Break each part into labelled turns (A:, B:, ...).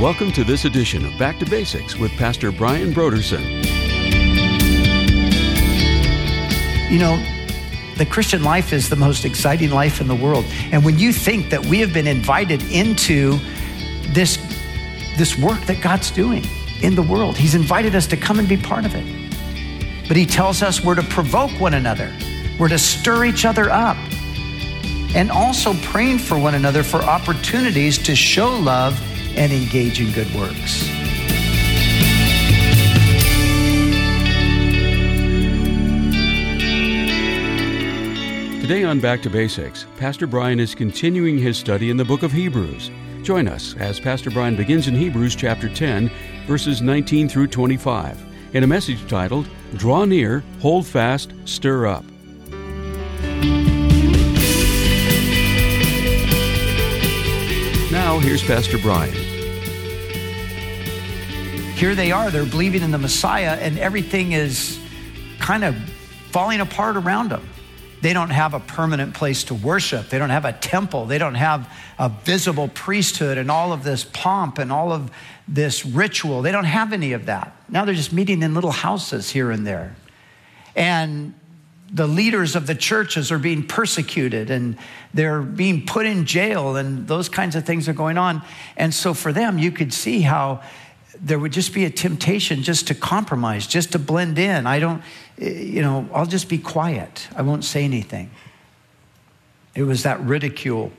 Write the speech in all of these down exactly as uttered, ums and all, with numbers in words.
A: Welcome to this edition of Back to Basics with Pastor Brian Brodersen.
B: You know, the Christian life is the most exciting life in the world. And when you think that we have been invited into this, this work that God's doing in the world, He's invited us to come and be part of it. But He tells us we're to provoke one another. We're to stir each other up. And also praying for one another for opportunities to show love and engage in good works.
A: Today on Back to Basics, Pastor Brian is continuing his study in the book of Hebrews. Join us as Pastor Brian begins in Hebrews chapter ten, verses nineteen through twenty-five, in a message titled, Draw Near, Hold Fast, Stir Up. Now, here's Pastor Brian.
B: Here they are, they're believing in the Messiah, and everything is kind of falling apart around them. They don't have a permanent place to worship. They don't have a temple. They don't have a visible priesthood and all of this pomp and all of this ritual. They don't have any of that. Now they're just meeting in little houses here and there. And the leaders of the churches are being persecuted and they're being put in jail, and those kinds of things are going on. And so for them, you could see how there would just be a temptation just to compromise, just to blend in. I don't, you know, I'll just be quiet. I won't say anything. It was that ridicule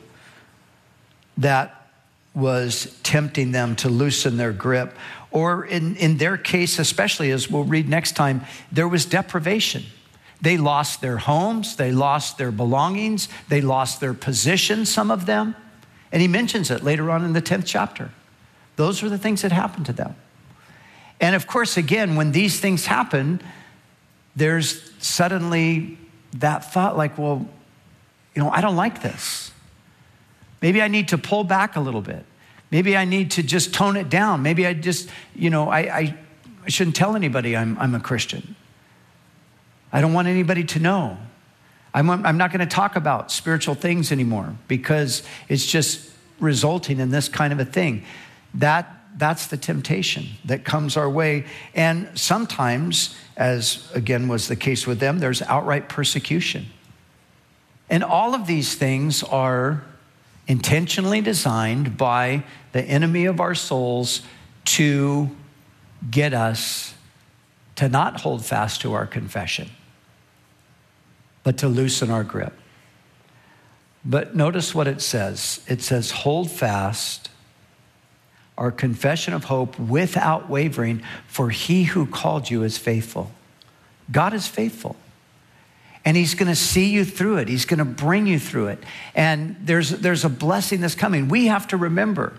B: that was tempting them to loosen their grip. Or in, in their case, especially as we'll read next time, there was deprivation. They lost their homes, they lost their belongings, they lost their position, some of them. And he mentions it later on in the tenth chapter. Those were the things that happened to them. And of course, again, when these things happen, there's suddenly that thought like, well, you know, I don't like this. Maybe I need to pull back a little bit. Maybe I need to just tone it down. Maybe I just, you know, I, I, I shouldn't tell anybody I'm, I'm a Christian. I don't want anybody to know. I'm, I'm not going to talk about spiritual things anymore because it's just resulting in this kind of a thing. That, that's the temptation that comes our way. And sometimes, as again was the case with them, there's outright persecution. And all of these things are intentionally designed by the enemy of our souls to get us to not hold fast to our confession, but to loosen our grip. But notice what it says. It says, hold fast our confession of hope without wavering, for He who called you is faithful. God is faithful. And He's going to see you through it. He's going to bring you through it. And there's, there's a blessing that's coming. We have to remember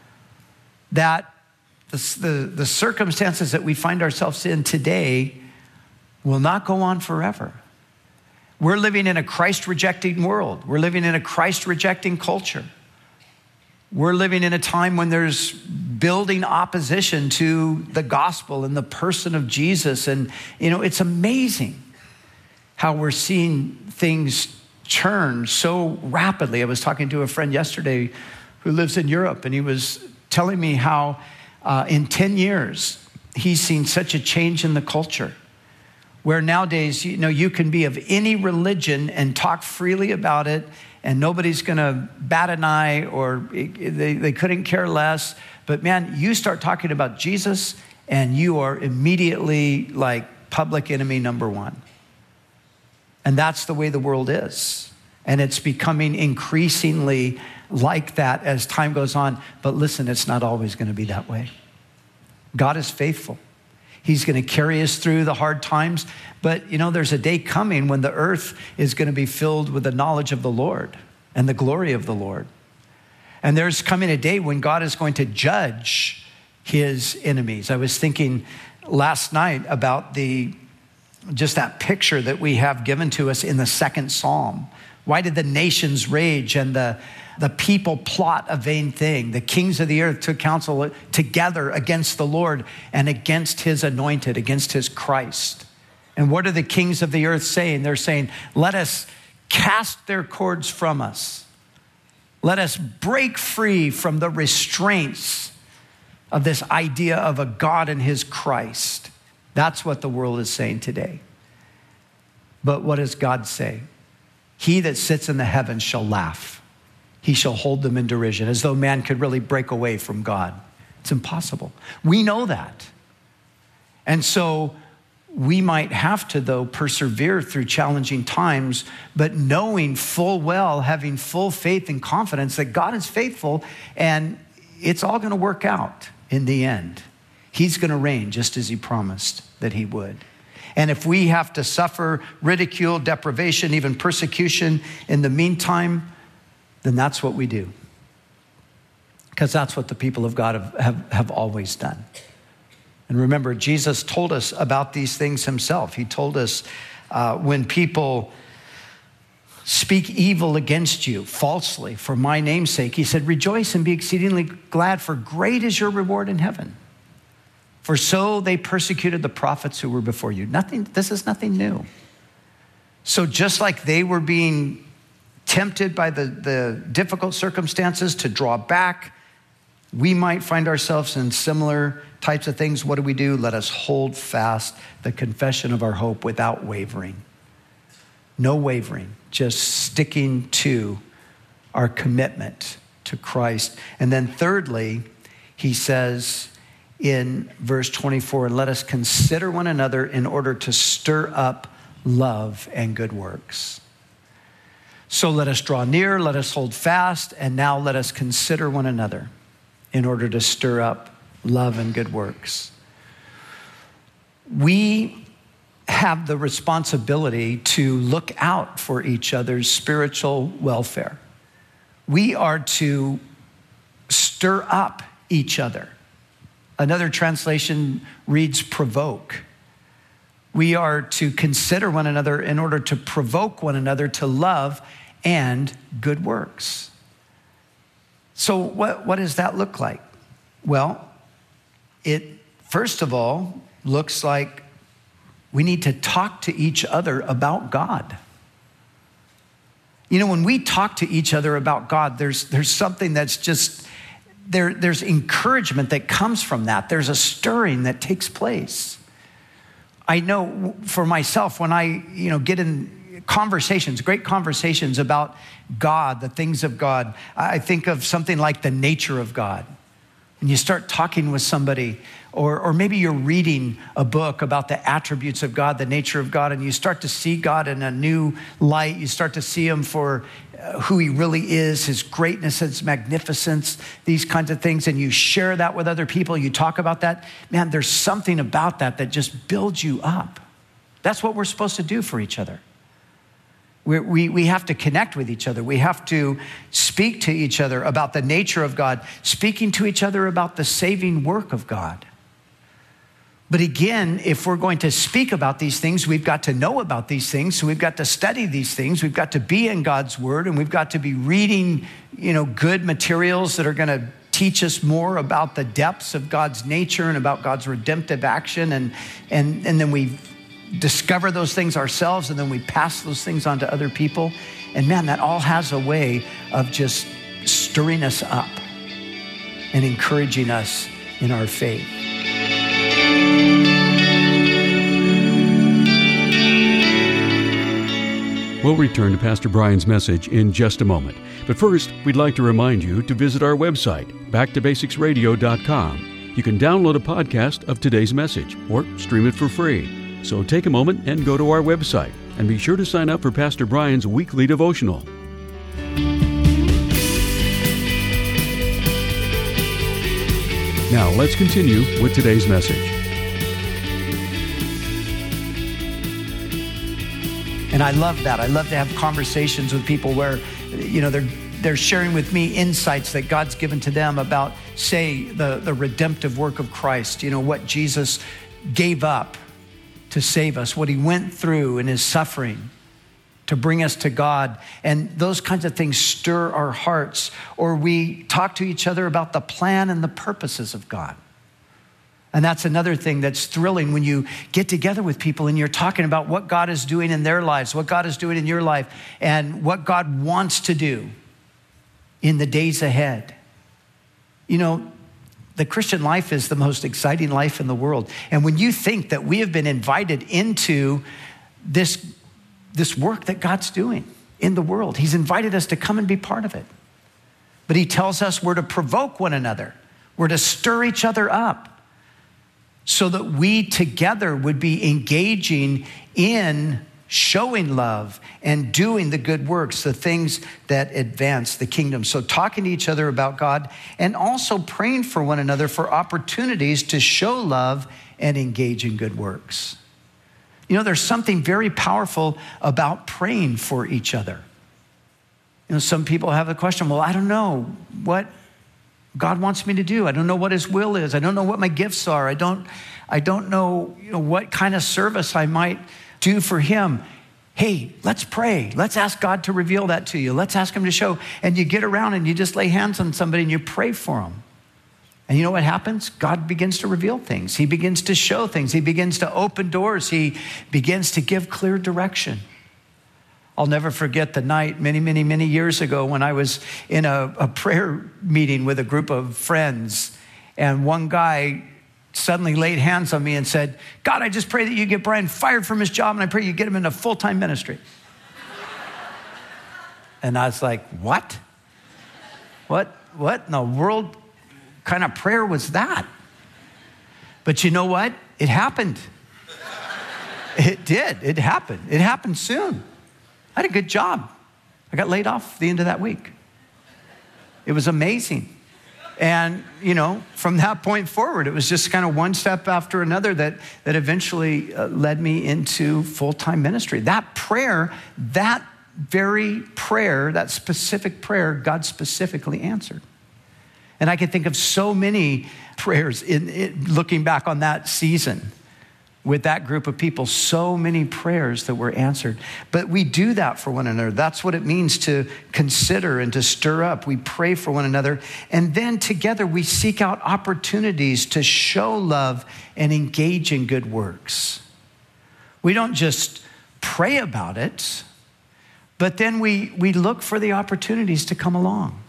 B: that the, the, the circumstances that we find ourselves in today will not go on forever. We're living in a Christ-rejecting world. We're living in a Christ-rejecting culture. We're living in a time when there's building opposition to the gospel and the person of Jesus. And, you know, it's amazing how we're seeing things turn so rapidly. I was talking to a friend yesterday who lives in Europe, and he was telling me how uh, in ten years, he's seen such a change in the culture. Where nowadays, you know, you can be of any religion and talk freely about it, and nobody's going to bat an eye, or they, they couldn't care less. But man, you start talking about Jesus, and you are immediately like public enemy number one. And that's the way the world is. And it's becoming increasingly like that as time goes on. But listen, it's not always going to be that way. God is faithful. He's going to carry us through the hard times. But, you know, there's a day coming when the earth is going to be filled with the knowledge of the Lord and the glory of the Lord. And there's coming a day when God is going to judge His enemies. I was thinking last night about the just that picture that we have given to us in the second Psalm. Why did the nations rage and the The people plot a vain thing? The kings of the earth took counsel together against the Lord and against His anointed, against His Christ. And what are the kings of the earth saying? They're saying, let us cast their cords from us. Let us break free from the restraints of this idea of a God and his Christ. That's what the world is saying today. But what does God say? He that sits in the heavens shall laugh. He shall hold them in derision, as though man could really break away from God. It's impossible. We know that. And so we might have to, though, persevere through challenging times, but knowing full well, having full faith and confidence that God is faithful and it's all going to work out in the end. He's going to reign just as he promised that he would. And if we have to suffer ridicule, deprivation, even persecution in the meantime, then that's what we do. Because that's what the people of God have, have, have always done. And remember, Jesus told us about these things himself. He told us uh, when people speak evil against you falsely for my name's sake, he said, rejoice and be exceedingly glad, for great is your reward in heaven. For so they persecuted the prophets who were before you. Nothing, this is nothing new. So just like they were being tempted by the, the difficult circumstances to draw back, we might find ourselves in similar types of things. What do we do? Let us hold fast the confession of our hope without wavering. No wavering, just sticking to our commitment to Christ. And then thirdly, he says in verse twenty-four, let us consider one another in order to stir up love and good works. So let us draw near, let us hold fast, and now let us consider one another in order to stir up love and good works. We have the responsibility to look out for each other's spiritual welfare. We are to stir up each other. Another translation reads provoke. We are to consider one another in order to provoke one another to love and good works. So what, what does that look like? Well, it first of all looks like we need to talk to each other about God. You know, when we talk to each other about God, there's, there's something that's just, there, there's encouragement that comes from that. There's a stirring that takes place. I know for myself, when I, you know, get in conversations, great conversations about God, the things of God, I think of something like the nature of God. And you start talking with somebody, or, or maybe you're reading a book about the attributes of God, the nature of God, and you start to see God in a new light. You start to see him for who he really is, his greatness, his magnificence, these kinds of things, and you share that with other people. You talk about that. Man, there's something about that that just builds you up. That's what we're supposed to do for each other. We, we, we have to connect with each other. We have to speak to each other about the nature of God, speaking to each other about the saving work of God. But again, if we're going to speak about these things, we've got to know about these things. So we've got to study these things. We've got to be in God's word, and we've got to be reading, you know, good materials that are going to teach us more about the depths of God's nature and about God's redemptive action. And, and, and then we discover those things ourselves, and then we pass those things on to other people. And man, that all has a way of just stirring us up and encouraging us in our faith.
A: We'll return to Pastor Brian's message in just a moment. But first, we'd like to remind you to visit our website, back to basics radio dot com. You can download a podcast of today's message or stream it for free. So take a moment and go to our website, and be sure to sign up for Pastor Brian's weekly devotional. Now let's continue with today's message.
B: And I love that. I love to have conversations with people where, you know, they're they're sharing with me insights that God's given to them about, say, the, the redemptive work of Christ, you know, what Jesus gave up to save us, what he went through in his suffering to bring us to God. And those kinds of things stir our hearts. Or we talk to each other about the plan and the purposes of God. And that's another thing that's thrilling when you get together with people and you're talking about what God is doing in their lives, what God is doing in your life, and what God wants to do in the days ahead. You know, The Christian life is the most exciting life in the world. And when you think that we have been invited into this, this work that God's doing in the world, he's invited us to come and be part of it. But he tells us we're to provoke one another. We're to stir each other up so that we together would be engaging in showing love and doing the good works, the things that advance the kingdom. So talking to each other about God and also praying for one another for opportunities to show love and engage in good works. You know, there's something very powerful about praying for each other. You know, some people have the question, well, I don't know what God wants me to do. I don't know what his will is. I don't know what my gifts are. I don't, I don't know, you know, what kind of service I might do for him. Hey, let's pray. Let's ask God to reveal that to you. Let's ask him to show. And you get around and you just lay hands on somebody and you pray for them. And you know what happens? God begins to reveal things. He begins to show things. He begins to open doors. He begins to give clear direction. I'll never forget the night many, many, many years ago when I was in a, a prayer meeting with a group of friends, and one guy suddenly laid hands on me and said, God, I just pray that you get Brian fired from his job, and I pray you get him into full-time ministry. And I was like, what? What, what in the world kind of prayer was that? But you know what? It happened. It did. It happened. It happened soon. I had a good job. I got laid off the end of that week. It was amazing. And, you know, from that point forward, it was just kind of one step after another that, that eventually uh, led me into full-time ministry. That prayer, that very prayer, that specific prayer, God specifically answered. And I can think of so many prayers in, in looking back on that season with that group of people, so many prayers that were answered. But we do that for one another. That's what it means to consider and to stir up. We pray for one another. And then together we seek out opportunities to show love and engage in good works. We don't just pray about it, but then we, we look for the opportunities to come along.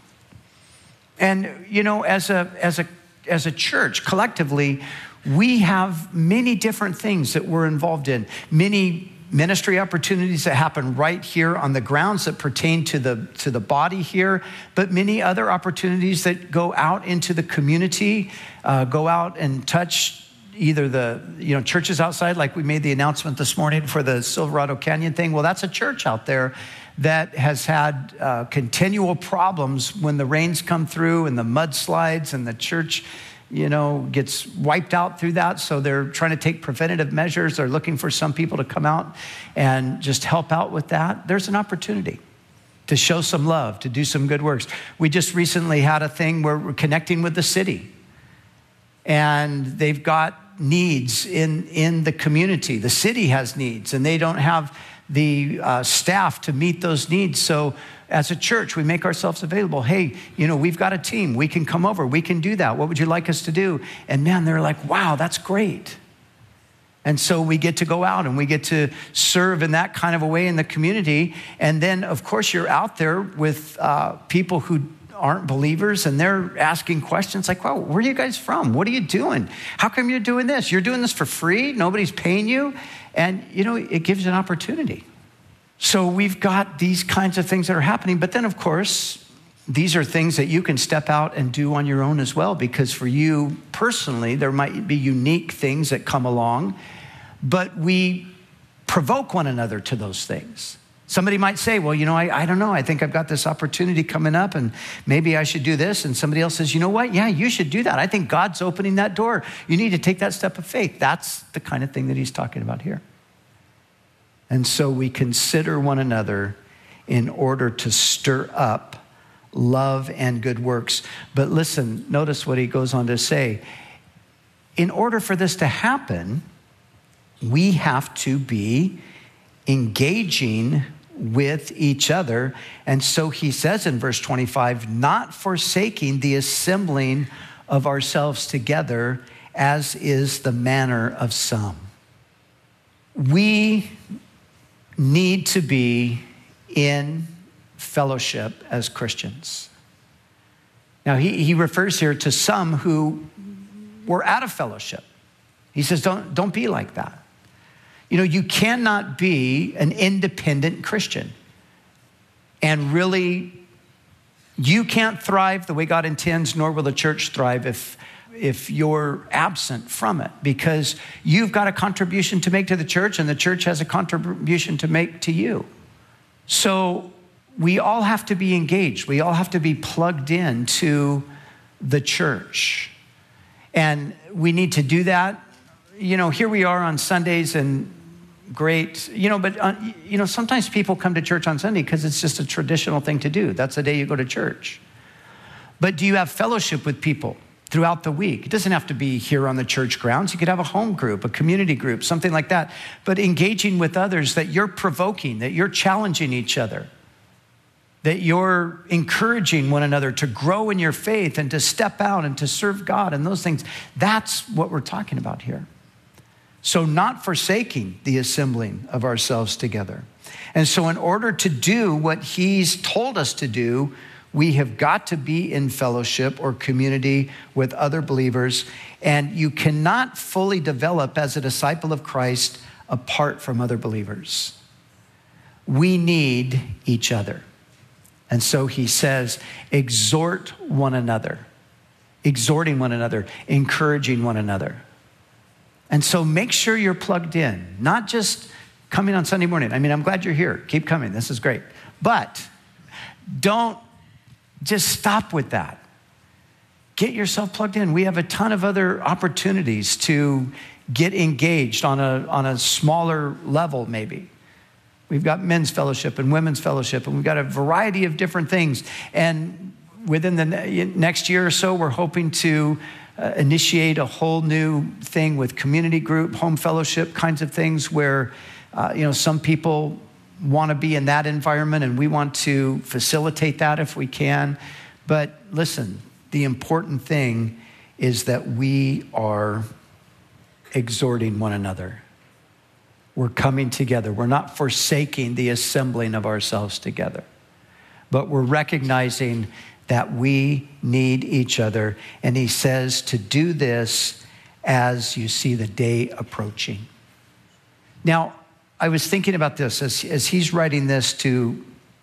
B: And, you know, as a, as a, as a church, collectively, we have many different things that we're involved in, many ministry opportunities that happen right here on the grounds that pertain to the, to the body here, but many other opportunities that go out into the community, uh, go out and touch either the you know churches outside, like we made the announcement this morning for the Silverado Canyon thing. Well, that's a church out there that has had uh, continual problems when the rains come through and the mudslides, and the church you know, gets wiped out through that. So they're trying to take preventative measures. They're looking for some people to come out and just help out with that. There's an opportunity to show some love, to do some good works. We just recently had a thing where we're connecting with the city, and they've got needs in, in the community. The city has needs, and they don't have the uh, staff to meet those needs. So as a church, we make ourselves available. Hey, you know, we've got a team. We can come over. We can do that. What would you like us to do? And man, they're like, wow, that's great. And so we get to go out and we get to serve in that kind of a way in the community. And then, of course, you're out there with uh, people who aren't believers, and they're asking questions like, wow, where are you guys from? What are you doing? How come you're doing this? You're doing this for free? Nobody's paying you? And, you know, it gives an opportunity. So we've got these kinds of things that are happening. But then, of course, these are things that you can step out and do on your own as well, because for you personally, there might be unique things that come along, but we provoke one another to those things. Somebody might say, well, you know, I, I don't know. I think I've got this opportunity coming up, and maybe I should do this. And somebody else says, you know what? Yeah, you should do that. I think God's opening that door. You need to take that step of faith. That's the kind of thing that he's talking about here. And so we consider one another in order to stir up love and good works. But listen, notice what he goes on to say. In order for this to happen, we have to be engaging with each other. And so he says in verse twenty-five, not forsaking the assembling of ourselves together, as is the manner of some. We need to be in fellowship as Christians. Now, he, he refers here to some who were out of fellowship. He says, don't, don't be like that. You know, you cannot be an independent Christian and really, you can't thrive the way God intends, nor will the church thrive if, if you're absent from it, because you've got a contribution to make to the church and the church has a contribution to make to you. So we all have to be engaged. We all have to be plugged in to the church. And we need to do that. You know, here we are on Sundays and great, you know, but, uh, you know, sometimes people come to church on Sunday because it's just a traditional thing to do. That's the day you go to church. But do you have fellowship with people throughout the week? It doesn't have to be here on the church grounds. You could have a home group, a community group, something like that. But engaging with others that you're provoking, that you're challenging each other, that you're encouraging one another to grow in your faith and to step out and to serve God and those things. That's what we're talking about here. So not forsaking the assembling of ourselves together. And so in order to do what he's told us to do, we have got to be in fellowship or community with other believers. And you cannot fully develop as a disciple of Christ apart from other believers. We need each other. And so he says, exhort one another, exhorting one another, encouraging one another. And so make sure you're plugged in, not just coming on Sunday morning. I mean, I'm glad you're here. Keep coming. This is great. But don't just stop with that. Get yourself plugged in. We have a ton of other opportunities to get engaged on a, on a smaller level, maybe. We've got men's fellowship and women's fellowship, and we've got a variety of different things. And within the next year or so, we're hoping to Uh, initiate a whole new thing with community group, home fellowship kinds of things where, uh, you know, some people want to be in that environment and we want to facilitate that if we can. But listen, the important thing is that we are exhorting one another. We're coming together. We're not forsaking the assembling of ourselves together, but we're recognizing that we need each other. And he says to do this as you see the day approaching. Now, I was thinking about this as, as he's writing this to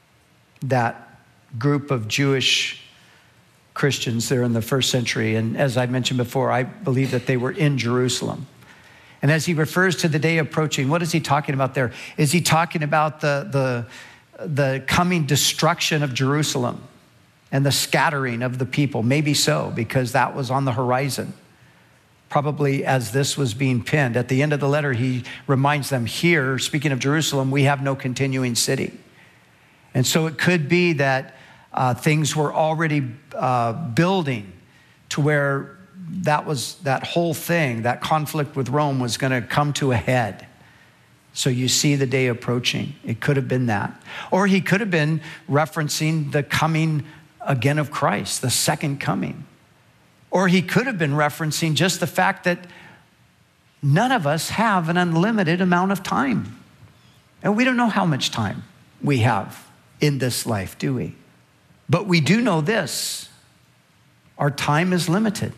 B: that group of Jewish Christians there in the first century. And as I mentioned before, I believe that they were in Jerusalem. And as he refers to the day approaching, what is he talking about there? Is he talking about the, the, the coming destruction of Jerusalem and the scattering of the people? Maybe so, because that was on the horizon. Probably as this was being penned. At the end of the letter, he reminds them here, speaking of Jerusalem, we have no continuing city. And so it could be that uh, things were already uh, building to where that was that whole thing, that conflict with Rome was going to come to a head. So you see the day approaching. It could have been that. Or he could have been referencing the coming again of Christ, the second coming. Or he could have been referencing just the fact that none of us have an unlimited amount of time. And we don't know how much time we have in this life, do we? But we do know this: our time is limited.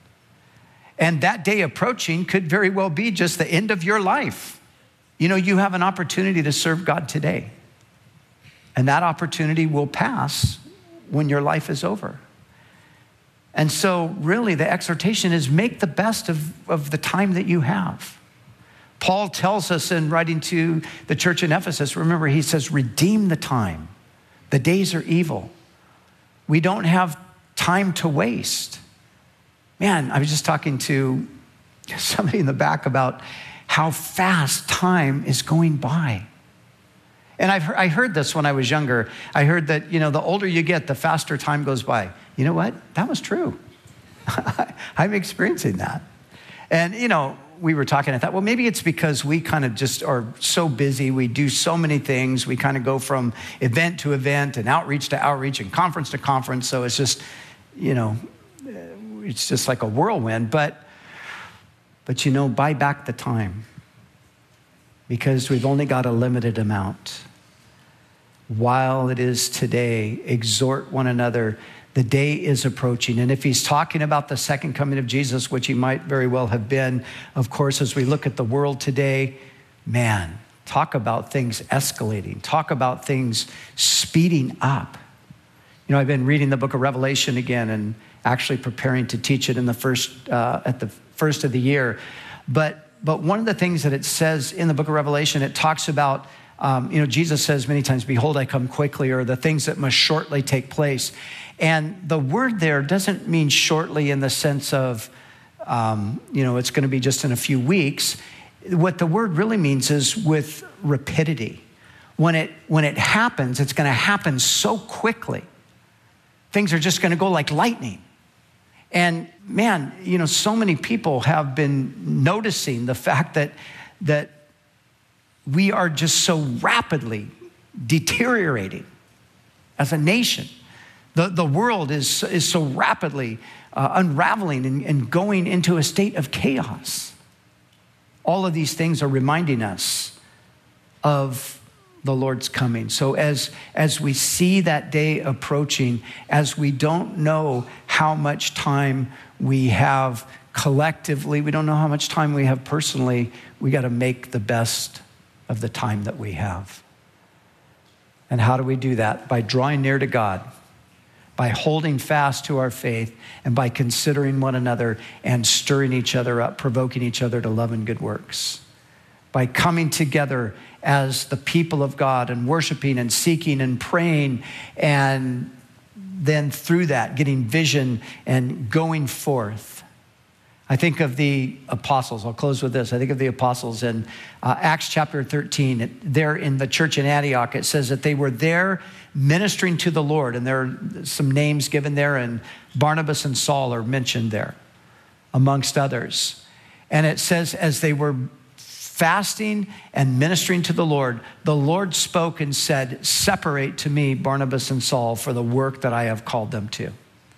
B: And that day approaching could very well be just the end of your life. You know, you have an opportunity to serve God today. And that opportunity will pass when your life is over. And so really the exhortation is make the best of, of the time that you have. Paul tells us in writing to the church in Ephesus, remember, he says, redeem the time. The days are evil. We don't have time to waste. Man, I was just talking to somebody in the back about how fast time is going by. And I've heard, I heard this when I was younger. I heard that, you know, the older you get, the faster time goes by. You know what? That was true. I'm experiencing that. And, you know, we were talking, I thought, well, maybe it's because we kind of just are so busy. We do so many things. We kind of go from event to event and outreach to outreach and conference to conference. So it's just, you know, it's just like a whirlwind. But, but you know, buy back the time, because we've only got a limited amount. While it is today, exhort one another The day is approaching. And if he's talking about the second coming of Jesus, which he might very well have been, of course, as we look at the world today, man, talk about things escalating. Talk about things speeding up. You know, I've been reading the book of Revelation again and actually preparing to teach it in the first uh, at the first of the year. But but one of the things that it says in the book of Revelation, it talks about, um, you know, Jesus says many times, "Behold, I come quickly," or the things that must shortly take place. And the word there doesn't mean shortly in the sense of, um, you know, it's going to be just in a few weeks. What the word really means is with rapidity. When it when it happens, it's going to happen so quickly. Things are just going to go like lightning. And man, you know, so many people have been noticing the fact that that we are just so rapidly deteriorating as a nation. The, the world is, is so rapidly uh, unraveling and, and going into a state of chaos. All of these things are reminding us of the Lord's coming. So as, as we see that day approaching, as we don't know how much time we have collectively, we don't know how much time we have personally, we got to make the best of the time that we have. And how do we do that? By drawing near to God, by holding fast to our faith, and by considering one another and stirring each other up, provoking each other to love and good works. By coming together as the people of God and worshiping and seeking and praying, and then through that getting vision and going forth. I think of the apostles. I'll close with this. I think of the apostles in uh, Acts chapter thirteen. There in the church in Antioch, it says that they were there ministering to the Lord. And there are some names given there, and Barnabas and Saul are mentioned there, amongst others. And it says as they were fasting and ministering to the Lord, the Lord spoke and said, "Separate to me Barnabas and Saul for the work that I have called them to."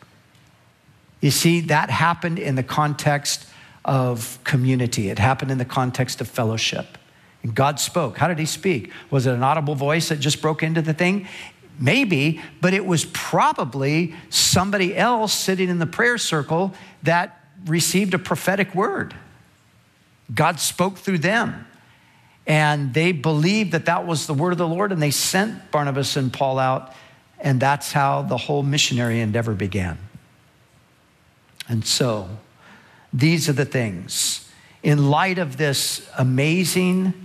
B: You see, that happened in the context of community. It happened in the context of fellowship. And God spoke. How did he speak? Was it an audible voice that just broke into the thing? Maybe, but it was probably somebody else sitting in the prayer circle that received a prophetic word. God spoke through them. And they believed that that was the word of the Lord, and they sent Barnabas and Paul out. And that's how the whole missionary endeavor began. And so, these are the things. In light of this amazing,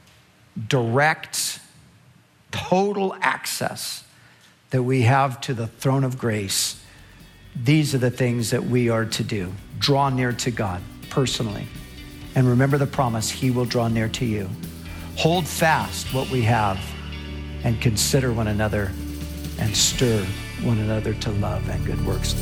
B: direct, total access that we have to the throne of grace, these are the things that we are to do. Draw near to God personally. And remember the promise, he will draw near to you. Hold fast what we have and consider one another and stir one another to love and good works.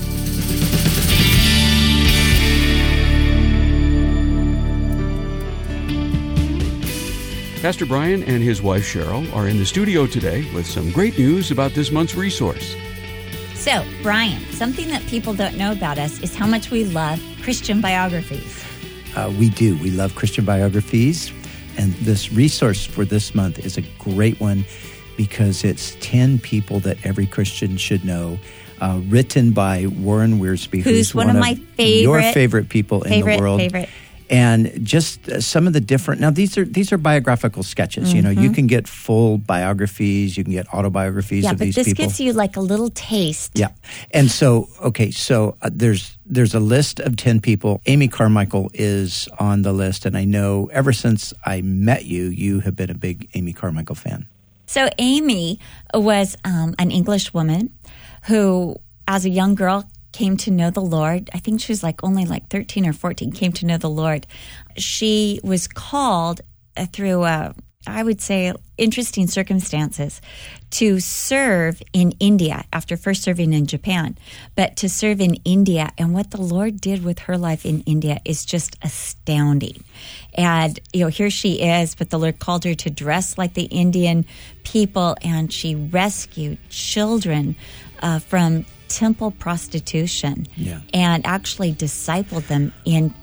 A: Pastor Brian and his wife Cheryl are in the studio today with some great news about this month's resource.
C: So, Brian, something that people don't know about us is how much we love Christian biographies.
D: Uh, we do. We love Christian biographies. And this resource for this month is a great one because it's ten people that every Christian should know, uh, written by Warren Wiersbe,
C: who's, who's one, one of my favorite,
D: your favorite people
C: favorite,
D: in the world.
C: Favorite.
D: And just uh, some of the different, now these are these are biographical sketches. Mm-hmm. You know, you can get full biographies, you can get autobiographies
C: yeah,
D: of these
C: people. Yeah,
D: people.
C: but this gives you like a little taste.
D: Yeah. And so, okay, so uh, there's there's a list of ten people. Amy Carmichael is on the list, and I know ever since I met you, you have been a big Amy Carmichael fan.
C: So Amy was um, an English woman who, as a young girl, came to know the Lord. I think she was like only like thirteen or fourteen, came to know the Lord. She was called uh, through, uh, I would say, interesting circumstances to serve in India after first serving in Japan, but to serve in India. And what the Lord did with her life in India is just astounding. And, you know, here she is, but the Lord called her to dress like the Indian people, and she rescued children uh, from temple prostitution,
D: yeah.
C: and actually discipled them in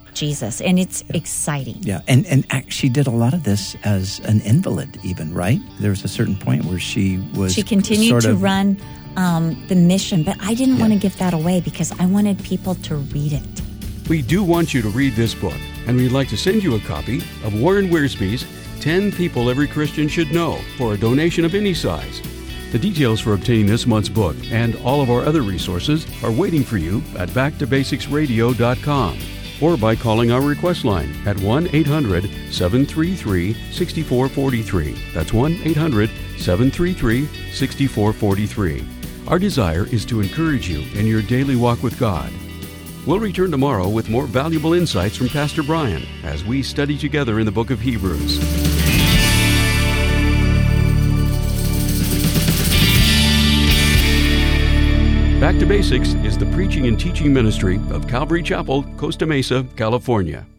C: Jesus, and it's exciting.
D: Yeah, and, and act- she did a lot of this as an invalid even, right? There was a certain point where she was
C: She continued
D: sort
C: to
D: of,
C: run um, the mission, but I didn't
D: Yeah.
C: want to give that away because I wanted people to read it.
A: We do want you to read this book, and we'd like to send you a copy of Warren Wiersbe's ten People Every Christian Should Know for a donation of any size. The details for obtaining this month's book and all of our other resources are waiting for you at back to basics radio dot com or by calling our request line at one eight hundred seven three three six four four three. That's one eight hundred seven three three six four four three. Our desire is to encourage you in your daily walk with God. We'll return tomorrow with more valuable insights from Pastor Brian as we study together in the book of Hebrews. Back to Basics is the preaching and teaching ministry of Calvary Chapel, Costa Mesa, California.